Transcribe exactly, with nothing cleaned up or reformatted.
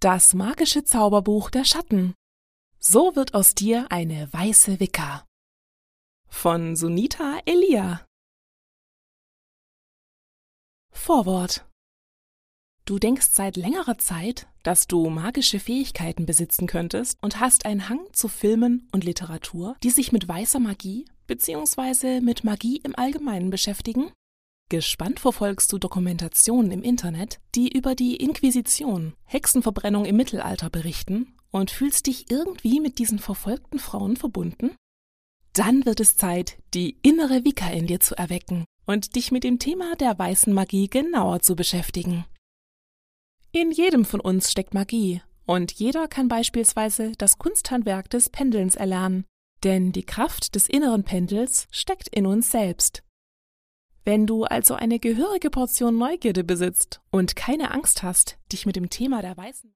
Das magische Zauberbuch der Schatten. So wird aus dir eine weiße Wicca. Von Sunita Elia. Vorwort. Du denkst seit längerer Zeit, dass du magische Fähigkeiten besitzen könntest und hast einen Hang zu Filmen und Literatur, die sich mit weißer Magie bzw. mit Magie im Allgemeinen beschäftigen? Gespannt verfolgst du Dokumentationen im Internet, die über die Inquisition, Hexenverbrennung im Mittelalter berichten und fühlst dich irgendwie mit diesen verfolgten Frauen verbunden? Dann wird es Zeit, die innere Wicca in dir zu erwecken und dich mit dem Thema der weißen Magie genauer zu beschäftigen. In jedem von uns steckt Magie und jeder kann beispielsweise das Kunsthandwerk des Pendelns erlernen, denn die Kraft des inneren Pendels steckt in uns selbst. Wenn du also eine gehörige Portion Neugierde besitzt und keine Angst hast, dich mit dem Thema der weißen